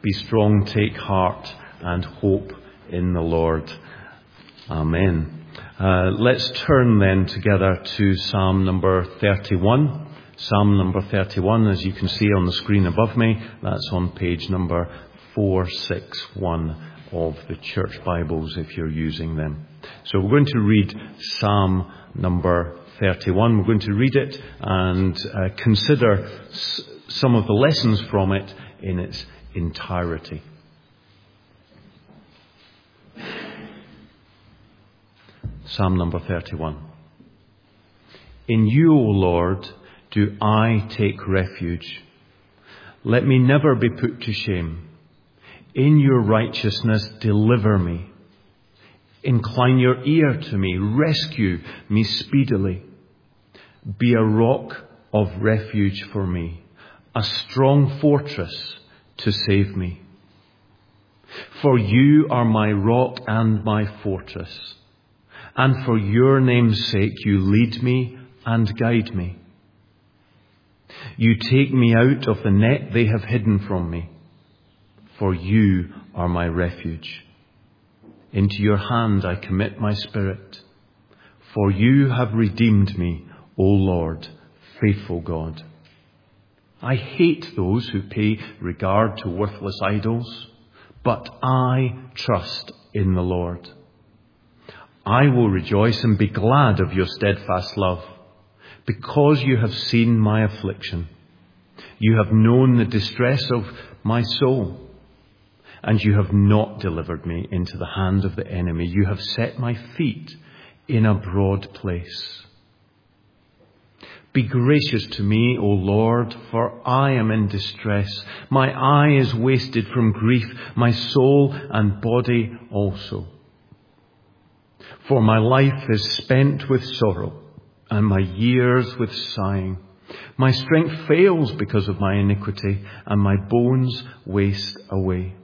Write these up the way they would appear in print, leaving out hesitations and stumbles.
Be strong, take heart, and hope in the Lord. Amen. Let's turn then together to Psalm number 31. Psalm number 31, as you can see on the screen above me, that's on page number 461 of the Church Bibles if you're using them. So we're going to read Psalm number 31. We're going to read it and consider some of the lessons from it in its entirety. Psalm number 31. In you, O Lord, do I take refuge. Let me never be put to shame. In your righteousness, deliver me. Incline your ear to me. Rescue me speedily. Be a rock of refuge for me, a strong fortress to save me. For you are my rock and my fortress, and for your name's sake you lead me and guide me. You take me out of the net they have hidden from me, for you are my refuge. Into your hand I commit my spirit, for you have redeemed me, O Lord, faithful God. I hate those who pay regard to worthless idols, but I trust in the Lord. I will rejoice and be glad of your steadfast love, because you have seen my affliction. You have known the distress of my soul, and you have not delivered me into the hand of the enemy. You have set my feet in a broad place. Be gracious to me, O Lord, for I am in distress. My eye is wasted from grief, my soul and body also. For my life is spent with sorrow, and my years with sighing. My strength fails because of my iniquity, and my bones waste away.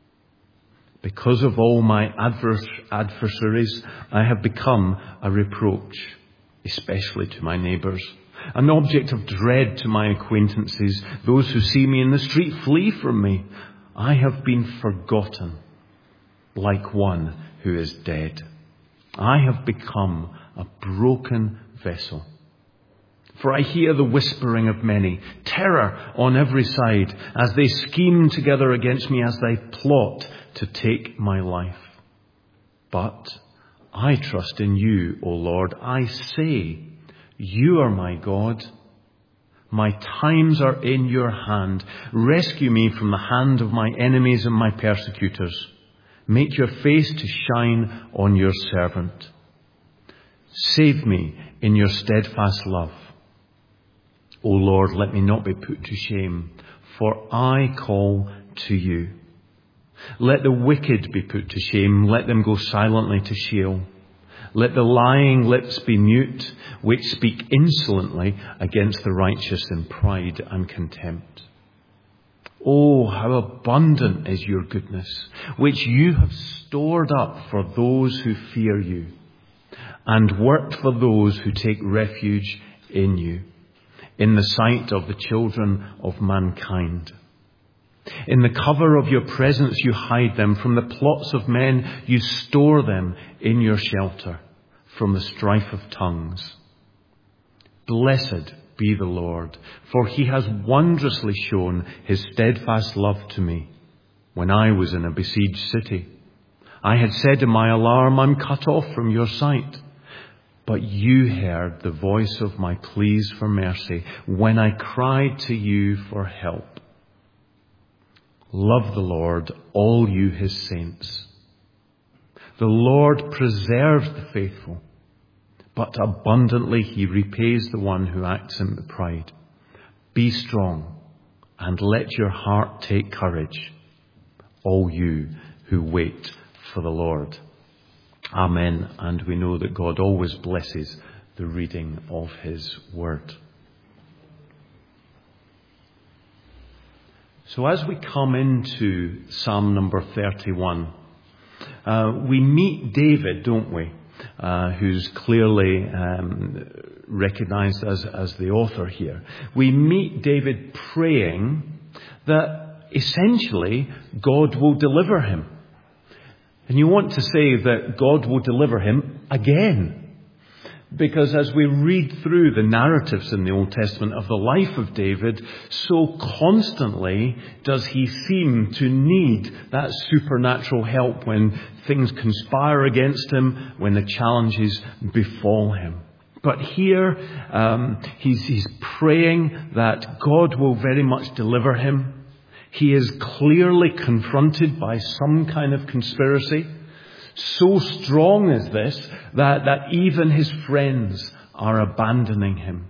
Because of all my adversaries, I have become a reproach, especially to my neighbours, an object of dread to my acquaintances. Those who see me in the street flee from me. I have been forgotten, like one who is dead. I have become a broken vessel. For I hear the whispering of many, terror on every side, as they scheme together against me, as they plot to take my life. But I trust in you, O Lord. I say, you are my God. My times are in your hand. Rescue me from the hand of my enemies and my persecutors. Make your face to shine on your servant. Save me in your steadfast love. O Lord, let me not be put to shame, for I call to you. Let the wicked be put to shame. Let them go silently to Sheol. Let the lying lips be mute, which speak insolently against the righteous in pride and contempt. Oh, how abundant is your goodness, which you have stored up for those who fear you, and worked for those who take refuge in you, in the sight of the children of mankind. In the cover of your presence you hide them. From the plots of men you store them in your shelter, from the strife of tongues. Blessed be the Lord, for he has wondrously shown his steadfast love to me when I was in a besieged city. I had said in my alarm, I'm cut off from your sight. But you heard the voice of my pleas for mercy when I cried to you for help. Love the Lord, all you his saints. The Lord preserves the faithful, but abundantly he repays the one who acts in pride. Be strong and let your heart take courage, all you who wait for the Lord. Amen. And we know that God always blesses the reading of his word. So as we come into Psalm number 31, we meet David, don't we? Who's clearly recognized as the author here. We meet David praying that essentially, God will deliver him. And you want to say that God will deliver him again. Because as we read through the narratives in the Old Testament of the life of David, so constantly does he seem to need that supernatural help when things conspire against him, when the challenges befall him. But here, he's praying that God will very much deliver him. He is clearly confronted by some kind of conspiracy. So strong is this that even his friends are abandoning him.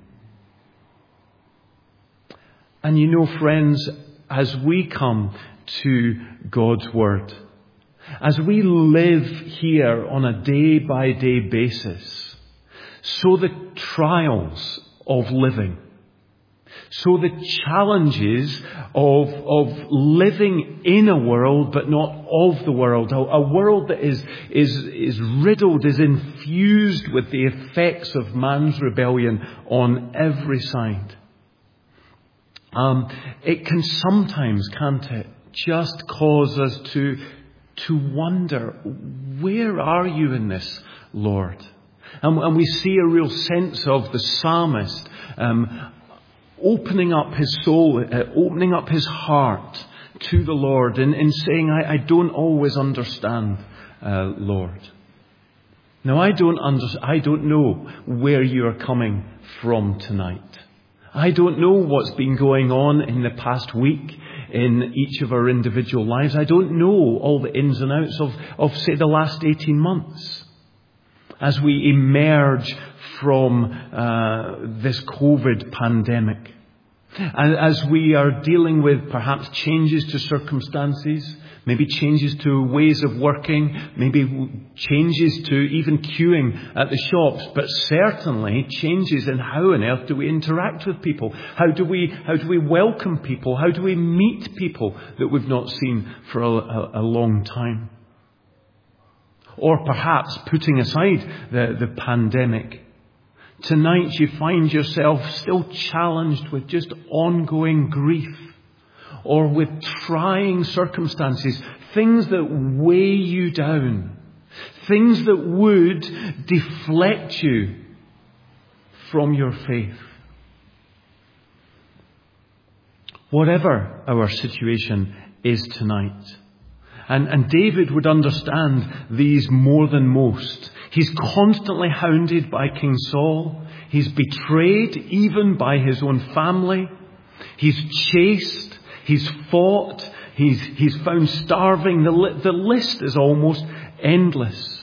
And you know, friends, as we come to God's Word, as we live here on a day-by-day basis, so the trials of living, so the challenges of living in a world but not of the world, a world that is riddled, is infused with the effects of man's rebellion on every side. It can sometimes, can't it, just cause us to wonder, where are you in this, Lord? And we see a real sense of the psalmist opening up his soul, opening up his heart to the Lord and saying, I don't always understand, Lord. Now, I don't know where you're coming from tonight. I don't know what's been going on in the past week in each of our individual lives. I don't know all the ins and outs of say, the last 18 months. As we emerge from this COVID pandemic, and as we are dealing with perhaps changes to circumstances, maybe changes to ways of working, maybe changes to even queuing at the shops, but certainly changes in how on earth do we interact with people? How do we welcome people? How do we meet people that we've not seen for a long time? Or perhaps, putting aside the pandemic, tonight you find yourself still challenged with just ongoing grief or with trying circumstances, things that weigh you down, things that would deflect you from your faith. Whatever our situation is tonight, and David would understand these more than most. He's constantly hounded by King Saul. He's betrayed even by his own family. He's chased. He's fought. He's found starving. The list is almost endless.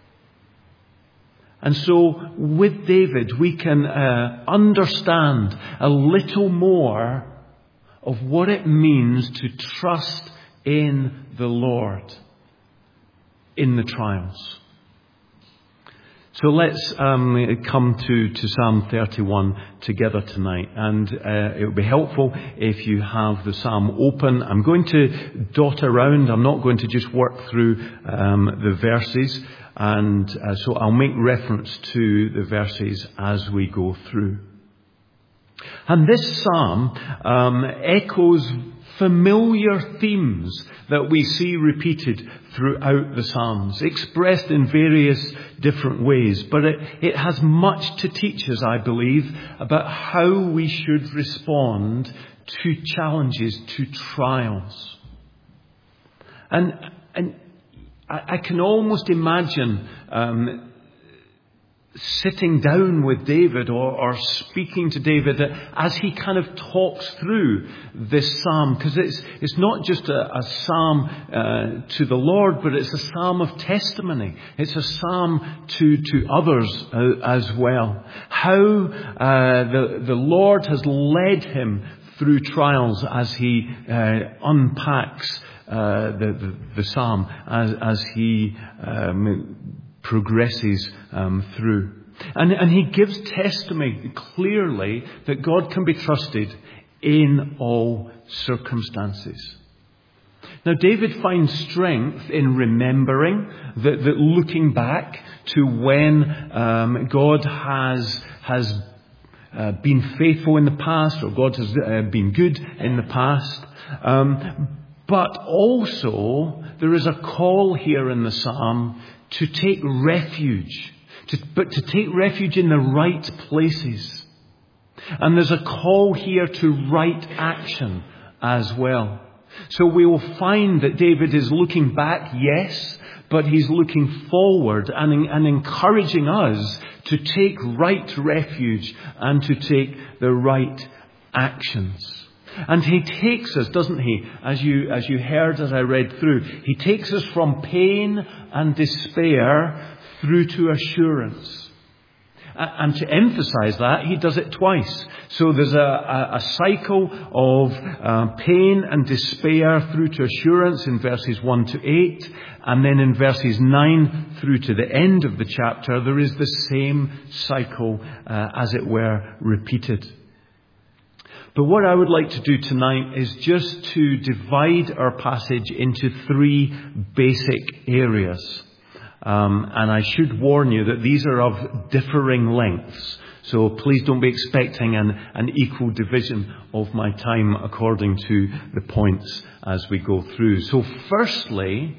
And so with David, we can understand a little more of what it means to trust in the Lord in the trials. So let's come to Psalm 31 together tonight. And it would be helpful if you have the Psalm open. I'm going to dot around. I'm not going to just work through the verses. And so I'll make reference to the verses as we go through. And this psalm echoes familiar themes that we see repeated throughout the Psalms, expressed in various different ways. But it has much to teach us, I believe, about how we should respond to challenges, to trials. And I can almost imagine sitting down with David or speaking to David as he kind of talks through this psalm, because it's not just a psalm to the Lord, but it's a psalm of testimony. It's a psalm to others as well. How the Lord has led him through trials as he unpacks the psalm, as he progresses through. And he gives testimony clearly that God can be trusted in all circumstances. Now, David finds strength in remembering that looking back to when God has been faithful in the past, or God has been good in the past. But also, there is a call here in the psalm to take refuge, but to take refuge in the right places. And there's a call here to right action as well. So we will find that David is looking back, yes, but he's looking forward and encouraging us to take right refuge and to take the right actions. And he takes us, doesn't he, as you heard as I read through, he takes us from pain and despair through to assurance. And to emphasize that, he does it twice. So there's a cycle of pain and despair through to assurance in verses 1 to 8. And then in verses 9 through to the end of the chapter, there is the same cycle, as it were, repeated. But what I would like to do tonight is just to divide our passage into 3 basic areas. And I should warn you that these are of differing lengths. So please don't be expecting an equal division of my time according to the points as we go through. So firstly,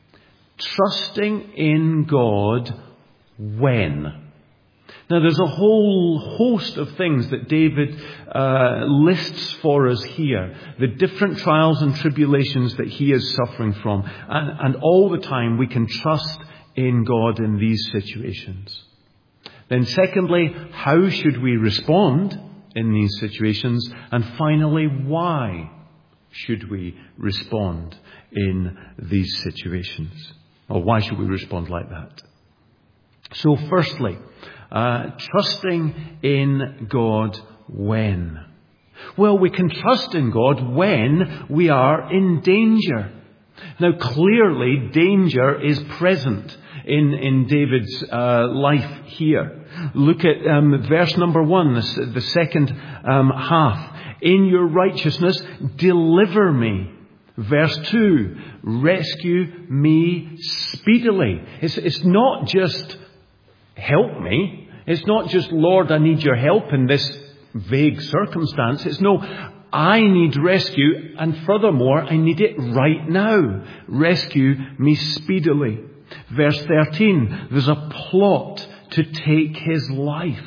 trusting in God when. Now there's a whole host of things that David lists for us here. The different trials and tribulations that he is suffering from. And all the time we can trust in God in these situations. Then secondly, how should we respond in these situations? And finally, why should we respond in these situations? Or why should we respond like that? So firstly, trusting in God when? Well, we can trust in God when we are in danger. Now clearly danger is present in David's life here. Look at verse number 1, the second half. In your righteousness, deliver me. Verse 2, rescue me speedily. It's not just help me. It's not just, Lord, I need your help in this vague circumstance. It's no, I need rescue, and furthermore, I need it right now. Rescue me speedily. Verse 13, there's a plot to take his life.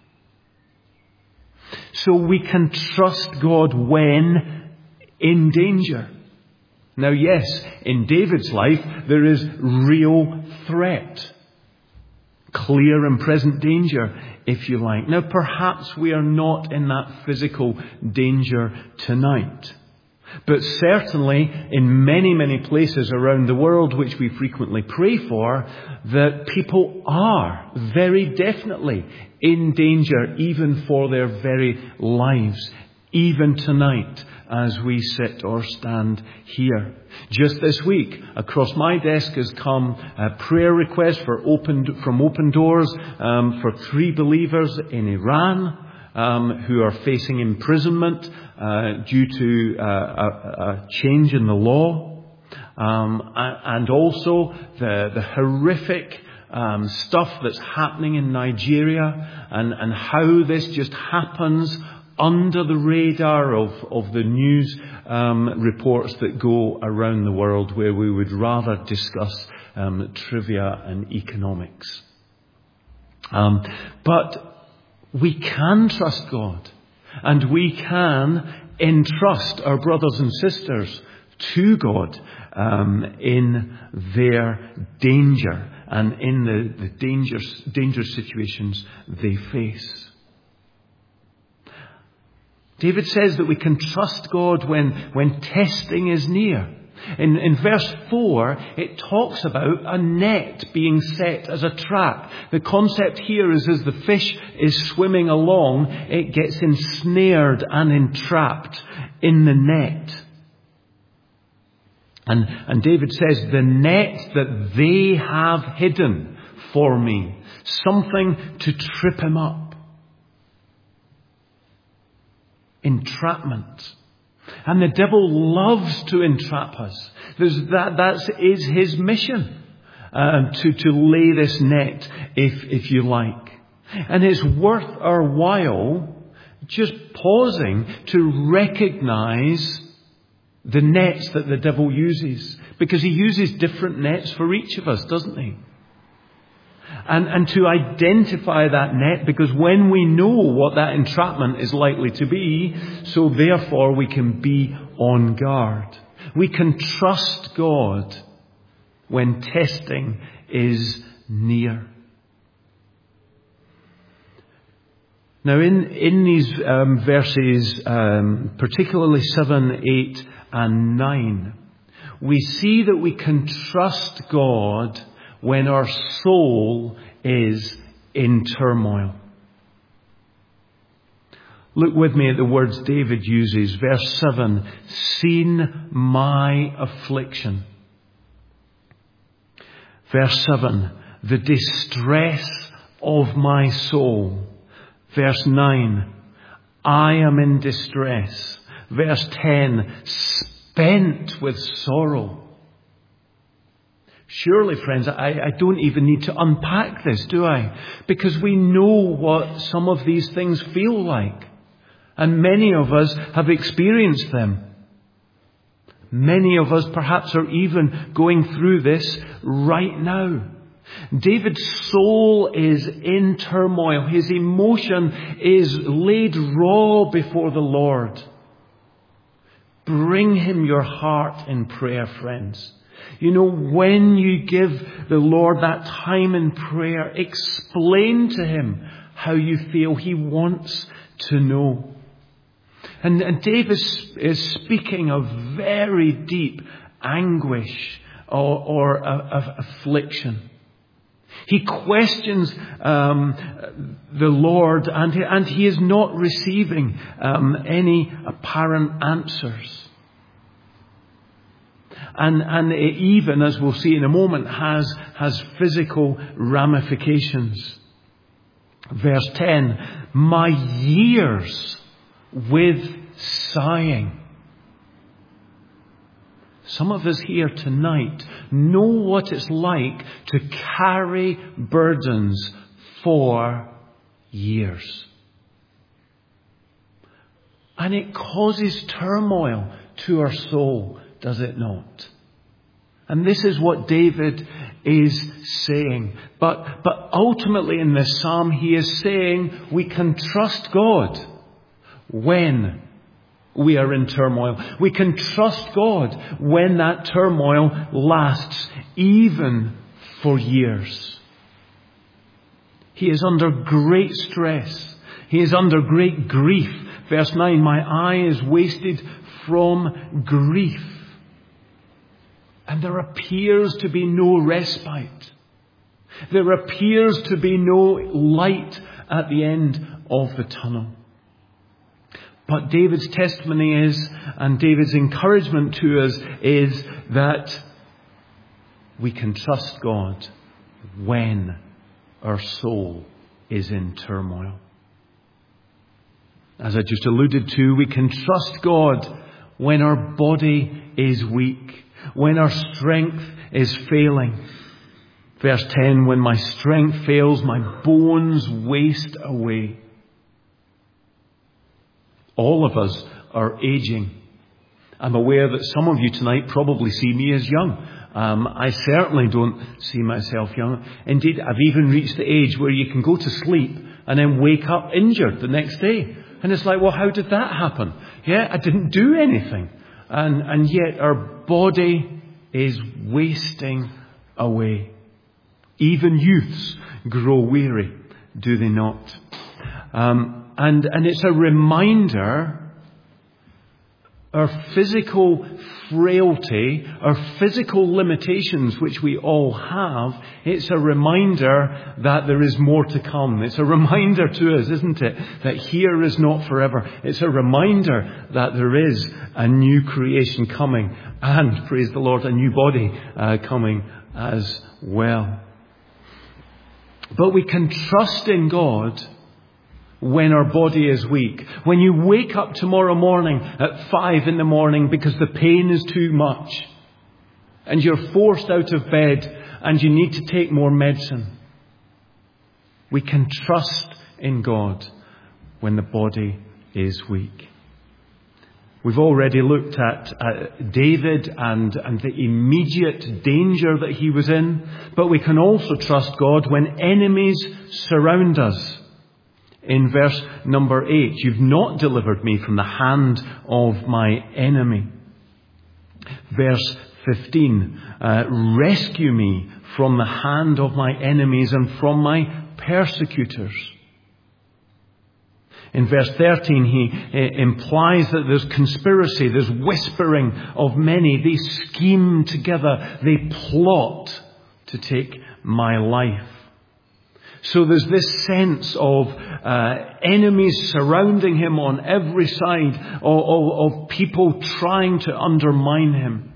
So we can trust God when in danger. Now yes, in David's life, there is real threat. Clear and present danger, if you like. Now perhaps we are not in that physical danger tonight. But certainly in many, many places around the world which we frequently pray for, that people are very definitely in danger even for their very lives, even tonight as we sit or stand here. Just this week, across my desk has come a prayer request from Open Doors for 3 believers in Iran who are facing imprisonment due to a change in the law, and also the horrific stuff that's happening in Nigeria, and how this just happens under the radar of the news reports that go around the world, where we would rather discuss trivia and economics. But we can trust God, and we can entrust our brothers and sisters to God in their danger and in the dangerous situations they face. David says that we can trust God when testing is near. In verse 4, it talks about a net being set as a trap. The concept here is as the fish is swimming along, it gets ensnared and entrapped in the net. And David says, the net that they have hidden for me, something to trip him up. Entrapment. And the devil loves to entrap us. That is his mission, to lay this net, if you like. And it's worth our while just pausing to recognize the nets that the devil uses. Because he uses different nets for each of us, doesn't he? And to identify that net, because when we know what that entrapment is likely to be, so therefore we can be on guard. We can trust God when testing is near. Now in these verses, particularly 7, 8 and 9, we see that we can trust God when our soul is in turmoil. Look with me at the words David uses. Verse 7, seen my affliction. Verse 7, the distress of my soul. Verse 9, I am in distress. Verse 10, spent with sorrow. Surely, friends, I don't even need to unpack this, do I? Because we know what some of these things feel like. And many of us have experienced them. Many of us perhaps are even going through this right now. David's soul is in turmoil. His emotion is laid raw before the Lord. Bring him your heart in prayer, friends. You know, when you give the Lord that time in prayer, explain to him how you feel. He wants to know. And David is speaking of very deep anguish or affliction. He questions the Lord, and he is not receiving any apparent answers. And it even, as we'll see in a moment, has physical ramifications. Verse 10, my years with sighing. Some of us here tonight know what it's like to carry burdens for years. And it causes turmoil to our soul, does it not? And this is what David is saying. But ultimately in this psalm, he is saying we can trust God when we are in turmoil. We can trust God when that turmoil lasts, even for years. He is under great stress. He is under great grief. Verse 9, my eye is wasted from grief. And there appears to be no respite. There appears to be no light at the end of the tunnel. But David's testimony is, and David's encouragement to us is that we can trust God when our soul is in turmoil. As I just alluded to, we can trust God when our body is weak, when our strength is failing. Verse 10, when my strength fails, my bones waste away. All of us are aging. I'm aware that some of you tonight probably see me as young. I certainly don't see myself young. Indeed, I've even reached the age where you can go to sleep and then wake up injured the next day. And it's like, well, how did that happen? Yeah, I didn't do anything. And yet our body is wasting away. Even youths grow weary, do they not? And it's a reminder, our physical frailty, our physical limitations, which we all have, it's a reminder that there is more to come. It's a reminder to us, isn't it, that here is not forever. It's a reminder that there is a new creation coming, and, praise the Lord, a new body coming as well. But we can trust in God when our body is weak. When you wake up tomorrow morning at 5 a.m. because the pain is too much and you're forced out of bed and you need to take more medicine, we can trust in God when the body is weak. We've already looked at David and the immediate danger that he was in, but we can also trust God when enemies surround us. In verse number 8, you've not delivered me from the hand of my enemy. Verse 15, rescue me from the hand of my enemies and from my persecutors. In verse 13, he implies that there's conspiracy, there's whispering of many. They scheme together, they plot to take my life. So there's this sense of enemies surrounding him on every side, of people trying to undermine him,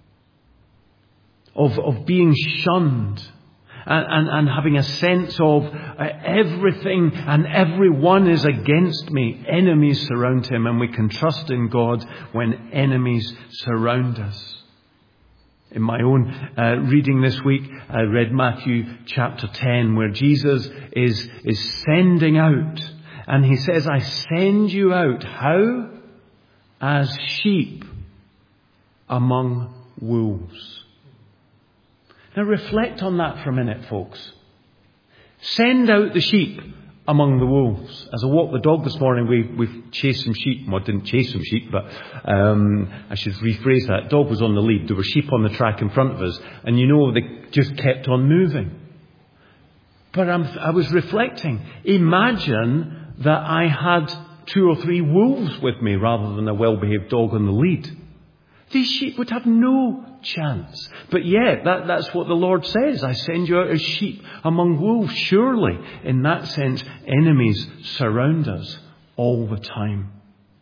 of being shunned, and having a sense of everything and everyone is against me. Enemies surround him, and we can trust in God when enemies surround us. In my own reading this week, I read Matthew chapter 10, where Jesus is sending out. And he says, I send you out. How? As sheep among wolves. Now reflect on that for a minute, folks. Send out the sheep among the wolves. As I walked the dog this morning, we've chased some sheep. Well, I didn't chase some sheep, but I should rephrase that. Dog was on the lead. There were sheep on the track in front of us. And they just kept on moving. But I was reflecting. Imagine that I had 2 or 3 wolves with me rather than a well-behaved dog on the lead. These sheep would have no chance. But yet, that's what the Lord says. I send you out as sheep among wolves. Surely, in that sense, enemies surround us all the time.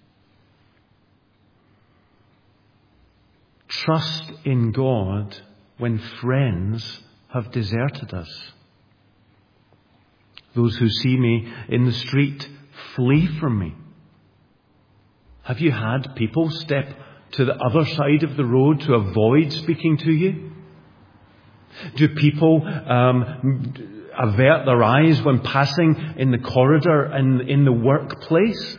Trust in God when friends have deserted us. Those who see me in the street flee from me. Have you had people step to the other side of the road to avoid speaking to you? Do people avert their eyes when passing in the corridor and in the workplace?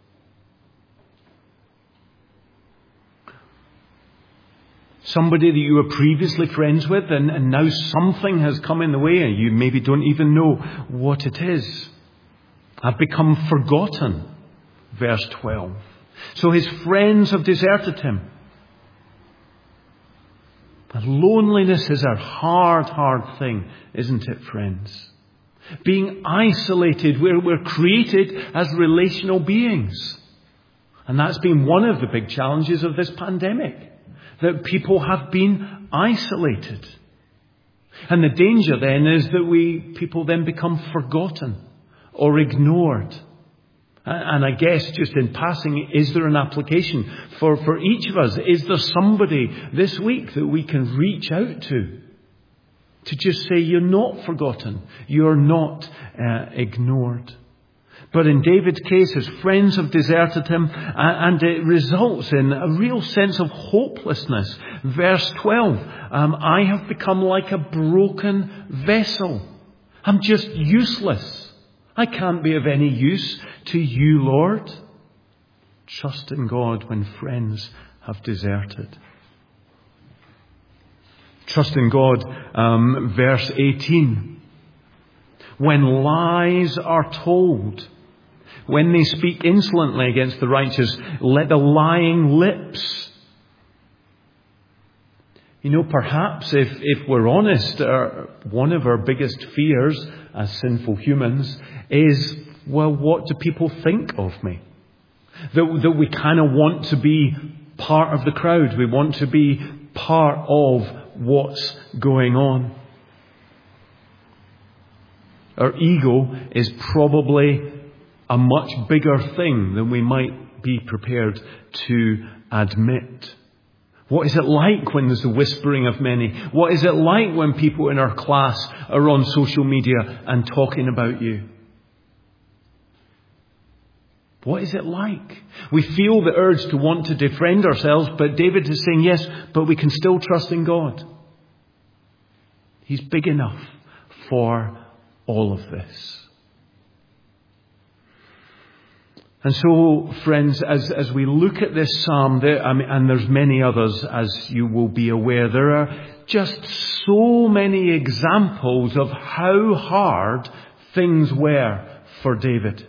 Somebody that you were previously friends with and now something has come in the way and you maybe don't even know what it is. Have become forgotten. Verse 12. So his friends have deserted him. And loneliness is a hard thing, isn't it, friends? Being isolated, we're created as relational beings. And that's been one of the big challenges of this pandemic. That people have been isolated. And the danger then is that people then become forgotten or ignored. And I guess just in passing, is there an application for each of us? Is there somebody this week that we can reach out to just say, you're not forgotten, you're not ignored? But in David's case, his friends have deserted him, and it results in a real sense of hopelessness. Verse 12, I have become like a broken vessel. I'm just useless. I can't be of any use to you, Lord. Trust in God when friends have deserted. Trust in God, verse 18. When lies are told, when they speak insolently against the righteous, let the lying lips. Perhaps if we're honest, one of our biggest fears as sinful humans is, well, what do people think of me? That we kind of want to be part of the crowd. We want to be part of what's going on. Our ego is probably a much bigger thing than we might be prepared to admit. What is it like when there's the whispering of many? What is it like when people in our class are on social media and talking about you? What is it like? We feel the urge to want to defend ourselves, but David is saying, yes, but we can still trust in God. He's big enough for all of this. And so, friends, as we look at this psalm, and there's many others, as you will be aware, there are just so many examples of how hard things were for David.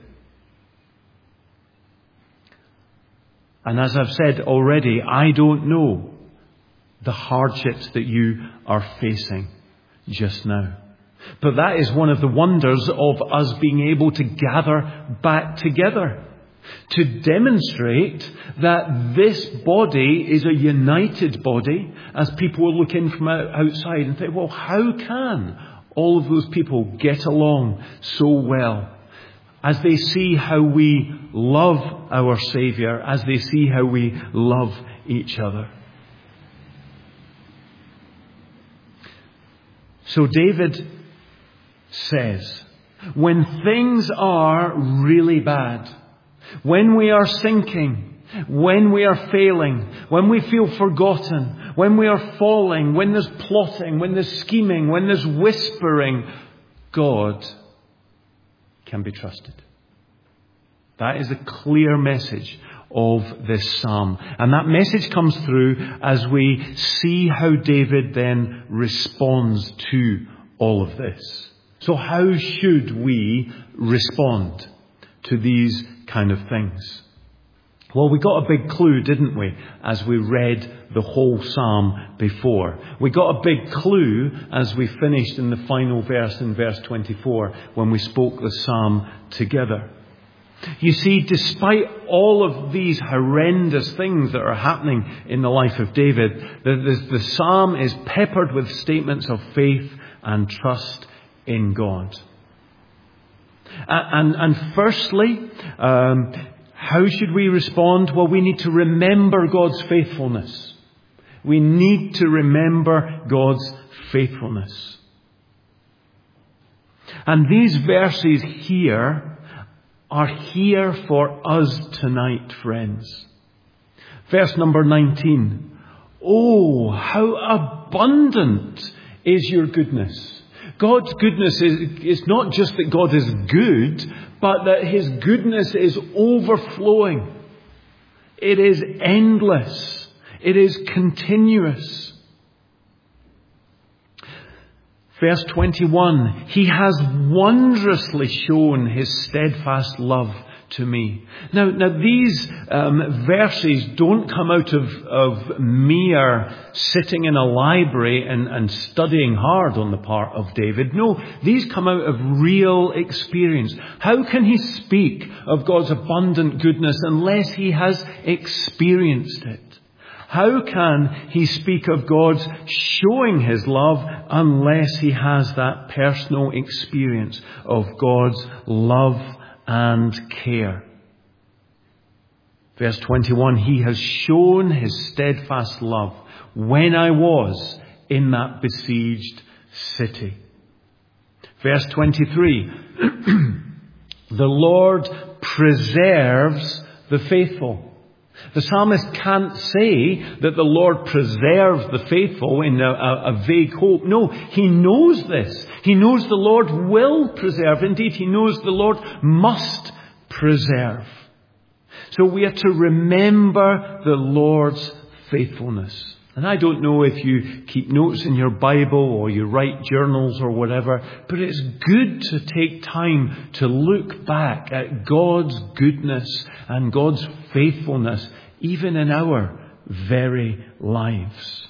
And as I've said already, I don't know the hardships that you are facing just now. But that is one of the wonders of us being able to gather back together, to demonstrate that this body is a united body, as people will look in from outside and think, well, how can all of those people get along so well? As they see how we love our Saviour, as they see how we love each other. So David says, when things are really bad, when we are sinking, when we are failing, when we feel forgotten, when we are falling, when there's plotting, when there's scheming, when there's whispering, God can be trusted. That is a clear message of this psalm. And that message comes through as we see how David then responds to all of this. So how should we respond to these kind of things? Well, we got a big clue, didn't we, as we read the whole psalm before. We got a big clue as we finished in the final verse in verse 24 when we spoke the psalm together. You see, despite all of these horrendous things that are happening in the life of David, the psalm is peppered with statements of faith and trust in God. And firstly, how should we respond? Well, we need to remember God's faithfulness. We need to remember God's faithfulness. And these verses here are here for us tonight, friends. Verse number 19. Oh, how abundant is your goodness. God's goodness is not just that God is good, but that His goodness is overflowing. It is endless. It is continuous. Verse 21, He has wondrously shown His steadfast love to me. Now these verses don't come out of mere sitting in a library and studying hard on the part of David. No, these come out of real experience. How can he speak of God's abundant goodness unless he has experienced it? How can he speak of God's showing His love unless he has that personal experience of God's love and care? Verse 21, He has shown His steadfast love when I was in that besieged city. Verse 23, the Lord preserves the faithful. The psalmist can't say that the Lord preserves the faithful in a vague hope. No, he knows this. He knows the Lord will preserve. Indeed, he knows the Lord must preserve. So we are to remember the Lord's faithfulness. And I don't know if you keep notes in your Bible or you write journals or whatever, but it's good to take time to look back at God's goodness and God's faithfulness, even in our very lives.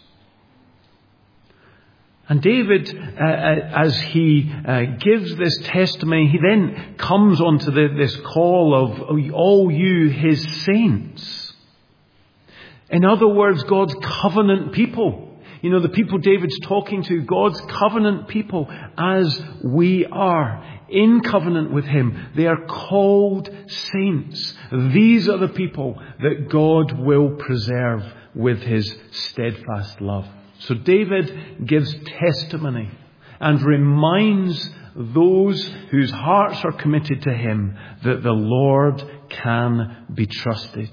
And David, as he gives this testimony, he then comes onto this call of all you His saints. In other words, God's covenant people. You know, the people David's talking to, God's covenant people, as we are in covenant with Him. They are called saints. These are the people that God will preserve with His steadfast love. So David gives testimony and reminds those whose hearts are committed to Him that the Lord can be trusted.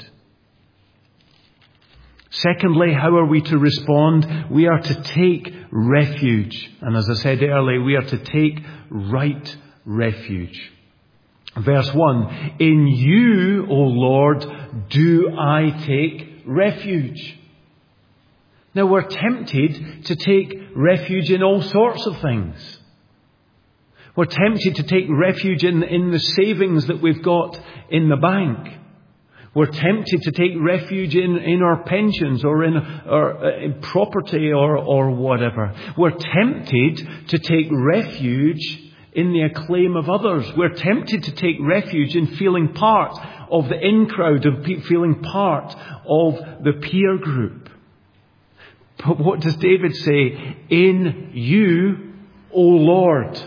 Secondly, how are we to respond? We are to take refuge. And as I said earlier, we are to take right refuge. Verse 1, in you, O Lord, do I take refuge. Now we're tempted to take refuge in all sorts of things. We're tempted to take refuge in the savings that we've got in the bank. We're tempted to take refuge in our pensions or in property or whatever. We're tempted to take refuge in the acclaim of others. We're tempted to take refuge in feeling part of the in-crowd, of feeling part of the peer group. But what does David say? In you, O Lord.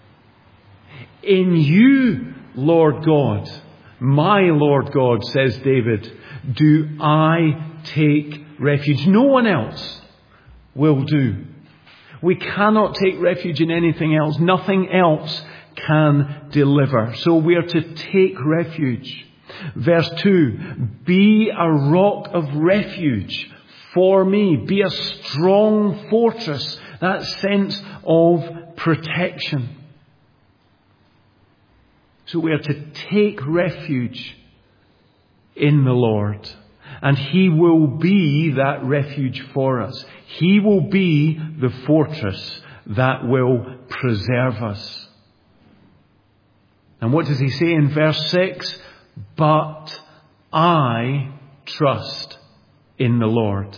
In you, Lord God. My Lord God, says David, do I take refuge. No one else will do. We cannot take refuge in anything else. Nothing else can deliver. So we are to take refuge. Verse 2, be a rock of refuge for me. Be a strong fortress. That sense of protection. So we are to take refuge in the Lord. And He will be that refuge for us. He will be the fortress that will preserve us. And what does He say in verse 6? But I trust in the Lord.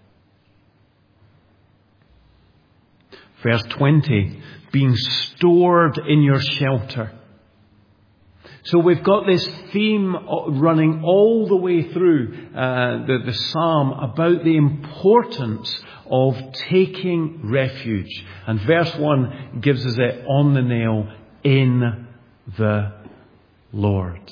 Verse 20, being stored in your shelter. So we've got this theme running all the way through the psalm about the importance of taking refuge. And verse 1 gives us it on the nail, in the Lord.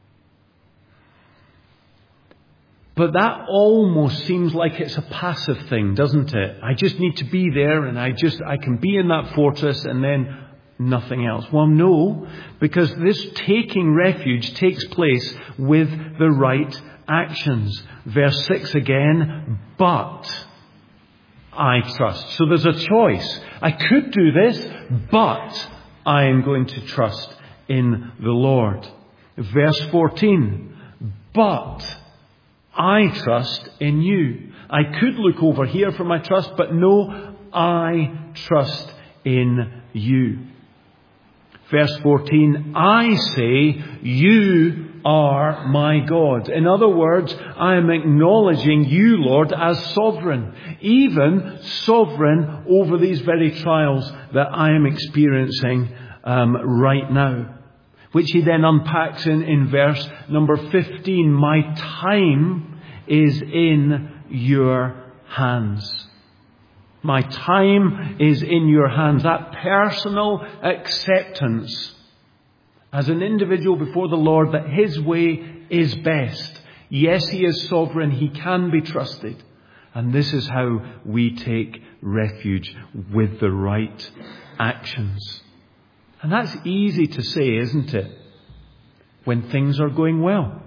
But that almost seems like it's a passive thing, doesn't it? I just need to be there and I can be in that fortress and then nothing else. Well, no, because this taking refuge takes place with the right actions. Verse 6 again, but I trust. So there's a choice. I could do this, but I am going to trust in the Lord. Verse 14, but I trust in you. I could look over here for my trust, but no, I trust in you. Verse 14, I say, you are my God. In other words, I am acknowledging you, Lord, as sovereign. Even sovereign over these very trials that I am experiencing right now. Which he then unpacks in verse number 15. My time is in your hands. My time is in your hands. That personal acceptance as an individual before the Lord that His way is best. Yes, He is sovereign. He can be trusted. And this is how we take refuge, with the right actions. And that's easy to say, isn't it? When things are going well.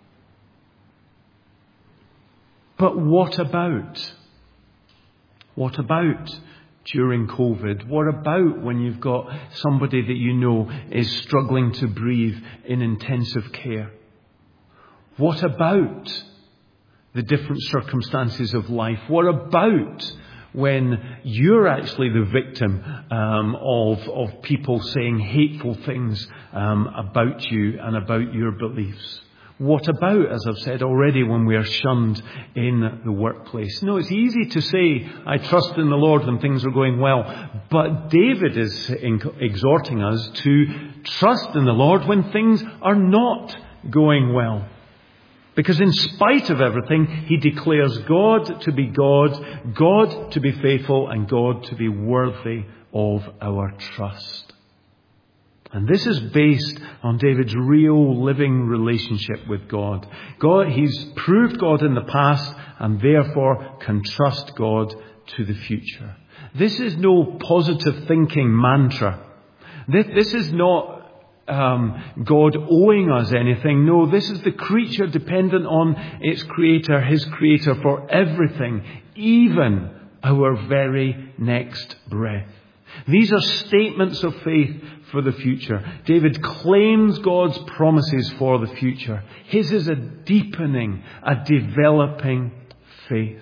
But what about? What about during COVID? What about when you've got somebody that you know is struggling to breathe in intensive care? What about the different circumstances of life? What about when you're actually the victim of people saying hateful things about you and about your beliefs? What about, as I've said already, when we are shunned in the workplace? No, it's easy to say, I trust in the Lord when things are going well. But David is exhorting us to trust in the Lord when things are not going well. Because in spite of everything, he declares God to be God, God to be faithful, and God to be worthy of our trust. And this is based on David's real living relationship with God. He's proved God in the past and therefore can trust God to the future. This is no positive thinking mantra. This is not God owing us anything. No, this is the creature dependent on its creator, his creator, for everything, even our very next breath. These are statements of faith for the future. David claims God's promises for the future. His is a deepening, a developing faith.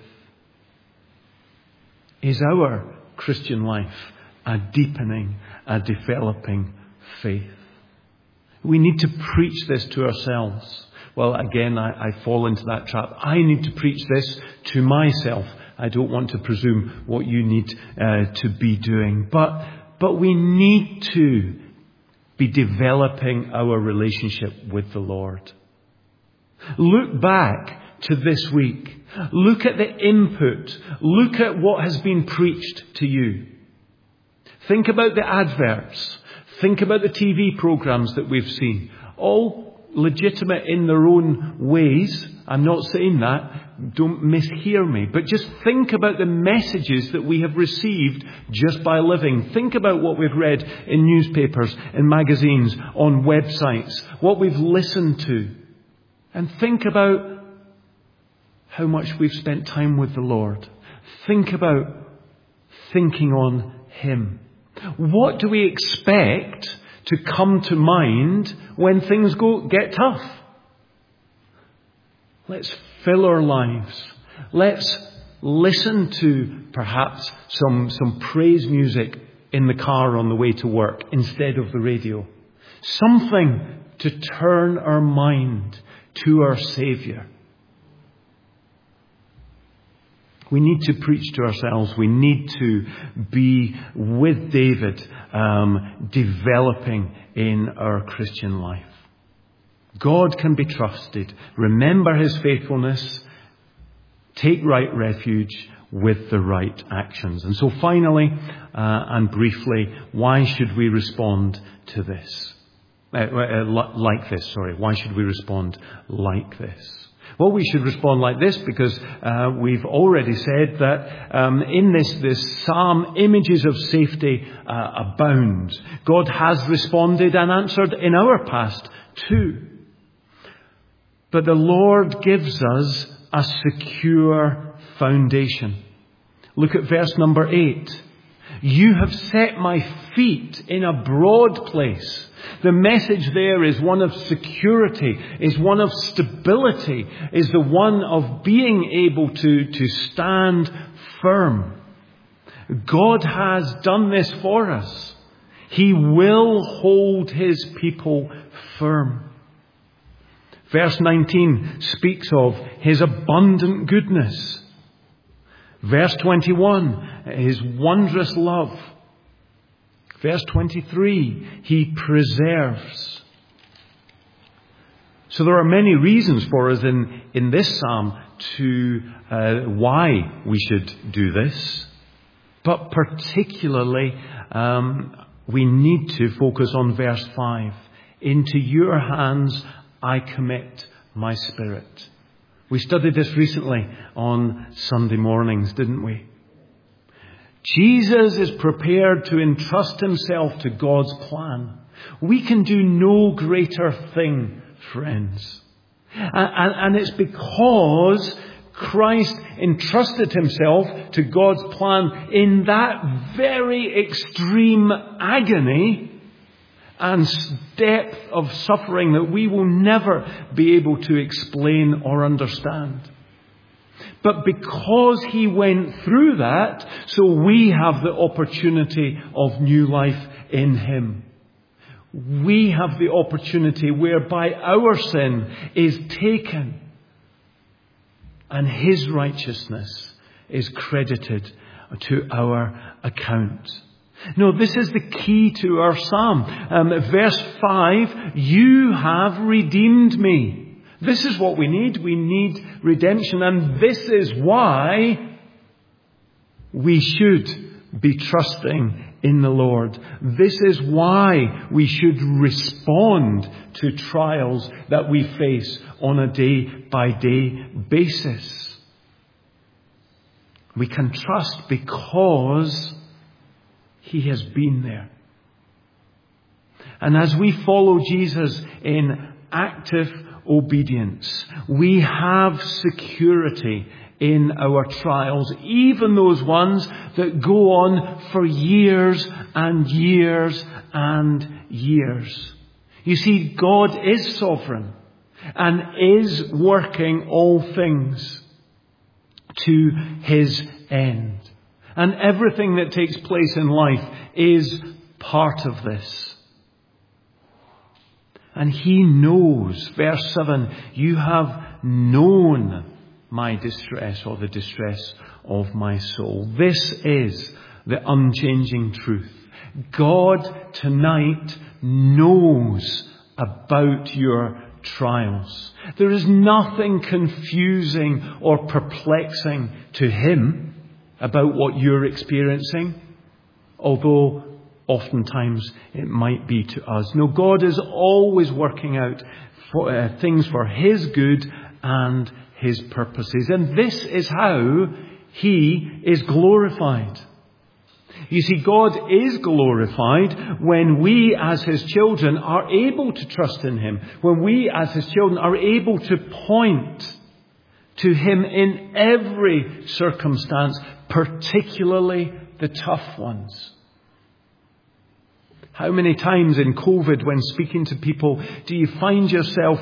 Is our Christian life a deepening, a developing faith? We need to preach this to ourselves. Well, again, I fall into that trap. I need to preach this to myself. I don't want to presume what you need to be doing. But we need to be developing our relationship with the Lord. Look back to this week. Look at the input. Look at what has been preached to you. Think about the adverts. Think about the TV programs that we've seen. All legitimate in their own ways. I'm not saying that. Don't mishear me. But just think about the messages that we have received just by living. Think about what we've read in newspapers, in magazines, on websites, what we've listened to. And think about how much we've spent time with the Lord. Think about thinking on Him. What do we expect to come to mind when things get tough? Let's fill our lives. Let's listen to perhaps some praise music in the car on the way to work instead of the radio. Something to turn our mind to our Saviour. We need to preach to ourselves. We need to be with David, developing in our Christian life. God can be trusted. Remember His faithfulness. Take right refuge with the right actions. And so finally, and briefly, why should we respond to this? Like this, sorry. Why should we respond like this? Well, we should respond like this because we've already said that in this psalm, images of safety abound. God has responded and answered in our past too. But the Lord gives us a secure foundation. Look at verse number 8. You have set my feet in a broad place. The message there is one of security, is one of stability, is the one of being able to stand firm. God has done this for us. He will hold His people firm. Verse 19 speaks of His abundant goodness. Verse 21, His wondrous love. Verse 23, He preserves. So there are many reasons for us in this psalm to why we should do this. But particularly, we need to focus on verse 5. Into your hands I commit my spirit. We studied this recently on Sunday mornings, didn't we? Jesus is prepared to entrust Himself to God's plan. We can do no greater thing, friends. And it's because Christ entrusted Himself to God's plan in that very extreme agony and depth of suffering that we will never be able to explain or understand. But because He went through that, so we have the opportunity of new life in Him. We have the opportunity whereby our sin is taken and His righteousness is credited to our account. No, this is the key to our psalm. Verse 5, you have redeemed me. This is what we need. We need redemption. And this is why we should be trusting in the Lord. This is why we should respond to trials that we face on a day-by-day basis. We can trust because He has been there. And as we follow Jesus in active obedience, we have security in our trials, even those ones that go on for years and years and years. You see, God is sovereign and is working all things to his end. And everything that takes place in life is part of this. And he knows, verse 7, you have known my distress, or the distress of my soul. This is the unchanging truth. God tonight knows about your trials. There is nothing confusing or perplexing to him about what you're experiencing, although oftentimes it might be to us. No, God is always working out things for his good and his purposes. And this is how he is glorified. You see, God is glorified when we as his children are able to trust in him. When we as his children are able to point to him in every circumstance, particularly the tough ones. How many times in COVID, when speaking to people, do you find yourself,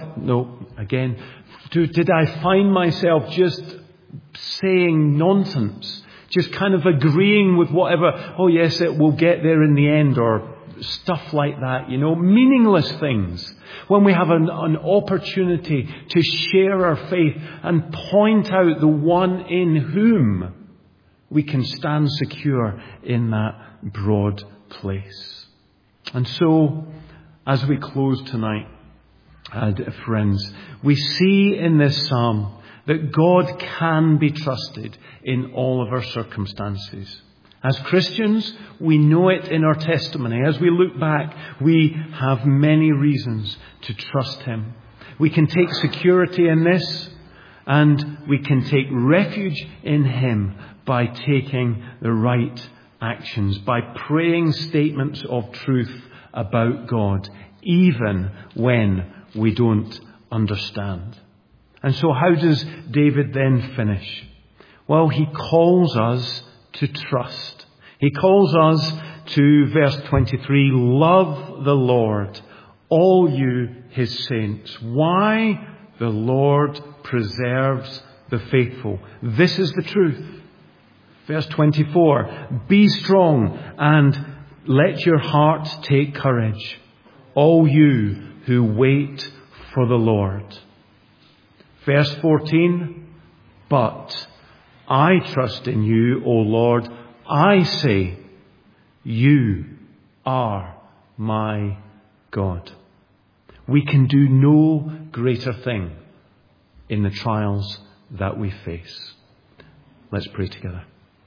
did I find myself just saying nonsense? Just kind of agreeing with whatever, oh yes, it will get there in the end, or stuff like that, meaningless things. When we have an opportunity to share our faith and point out the one in whom we can stand secure in that broad place. And so, as we close tonight, friends, we see in this psalm that God can be trusted in all of our circumstances. As Christians, we know it in our testimony. As we look back, we have many reasons to trust him. We can take security in this, and we can take refuge in him by taking the right actions, by praying statements of truth about God, even when we don't understand. And so how does David then finish? Well, he calls us to trust. He calls us to, verse 23, love the Lord, all you his saints. Why? The Lord preserves the faithful. This is the truth. Verse 24, be strong and let your heart take courage, all you who wait for the Lord. Verse 14, but I trust in you, O Lord. I say, you are my God. We can do no greater thing in the trials that we face. Let's pray together.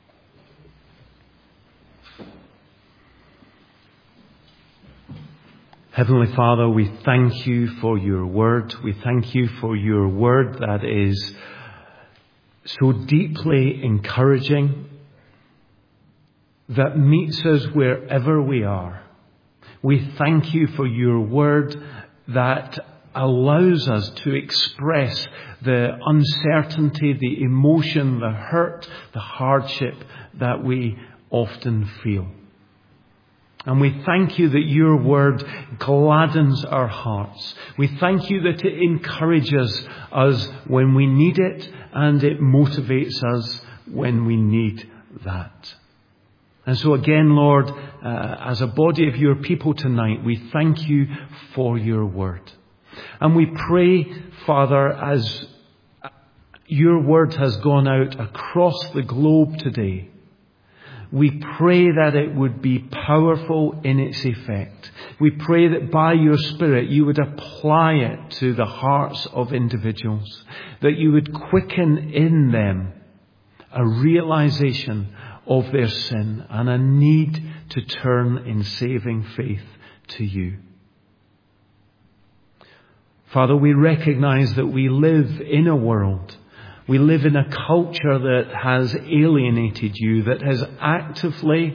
Heavenly Father, we thank you for your word. We thank you for your word that is so deeply encouraging, that meets us wherever we are. We thank you for your word that allows us to express the uncertainty, the emotion, the hurt, the hardship that we often feel. And we thank you that your word gladdens our hearts. We thank you that it encourages us when we need it, and it motivates us when we need that. And so again, Lord, as a body of your people tonight, we thank you for your word. And we pray, Father, as your word has gone out across the globe today, we pray that it would be powerful in its effect. We pray that by your Spirit you would apply it to the hearts of individuals, that you would quicken in them a realization of their sin and a need to turn in saving faith to you. Father, we recognize that we live in a world, we live in a culture that has alienated you, that has actively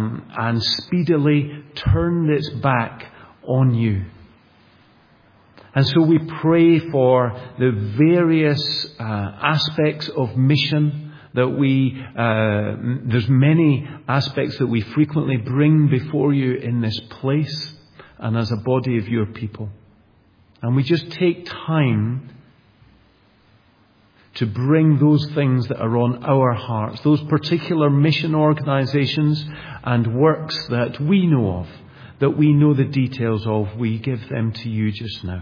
and speedily turned its back on you. And so we pray for the various aspects of mission that there's many aspects that we frequently bring before you in this place and as a body of your people. And we just take time to bring those things that are on our hearts, those particular mission organizations and works that we know of, that we know the details of, we give them to you just now.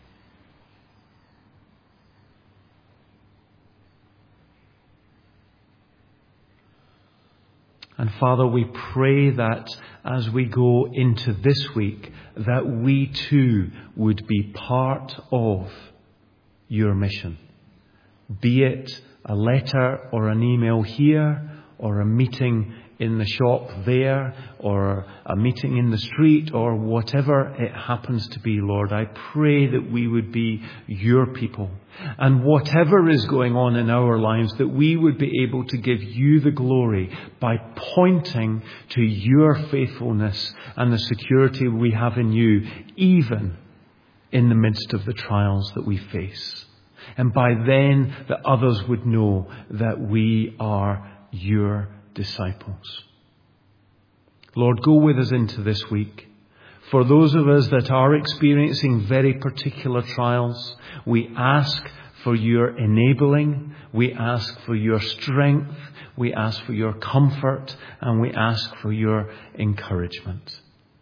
And Father, we pray that as we go into this week, that we too would be part of your mission. Be it a letter or an email here, or a meeting in the shop there, or a meeting in the street, or whatever it happens to be, Lord, I pray that we would be your people. And whatever is going on in our lives, that we would be able to give you the glory by pointing to your faithfulness and the security we have in you, even in the midst of the trials that we face. And by then, that others would know that we are your disciples. Lord, go with us into this week. For those of us that are experiencing very particular trials, we ask for your enabling, we ask for your strength, we ask for your comfort, and we ask for your encouragement.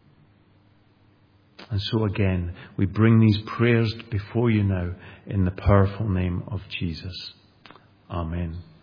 And so again, we bring these prayers before you now in the powerful name of Jesus. Amen.